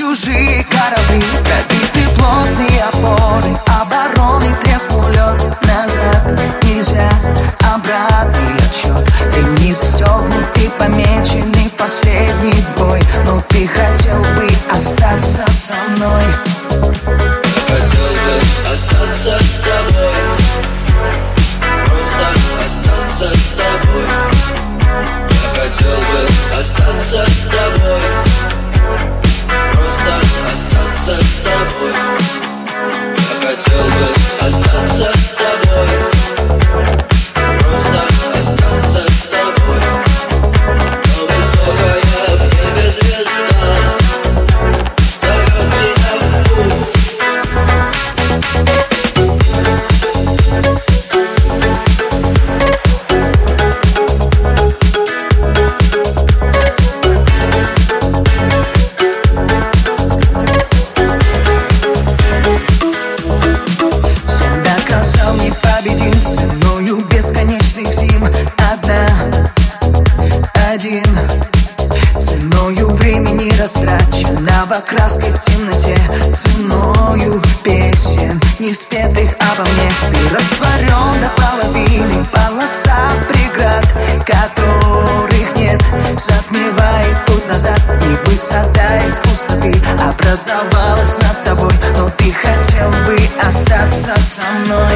чужие корабли, пробиты плотные опоры, обороны, треснул лед. Назад нельзя, обратный отсчет. Ремни застегнуты, помеченный последний бой. Но ты хотел бы остаться со мной. Хотел бы остаться с тобой, просто остаться с тобой. Я хотел бы остаться с тобой, просто остаться с тобой. Я хотел бы остаться с тобой, просто остаться с тобой. Но высокая в небе звезда зовет меня в путь. Победим ценою бесконечных зим. Один ценою времени растраченного, краской в темноте, ценою песен, не спетых обо мне. Ты растворен до половины, полоса преград, которых нет, затмевает путь назад. И высота из пустоты образовалась над тобой, но ты хотел бы остаться со мной.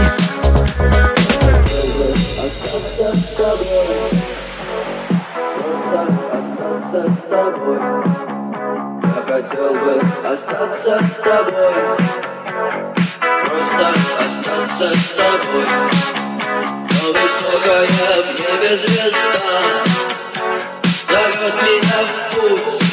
Остаться с тобой, просто остаться с тобой. Я хотел бы остаться с тобой, просто остаться с тобой. Но высокая в небе звезда зовет меня в путь.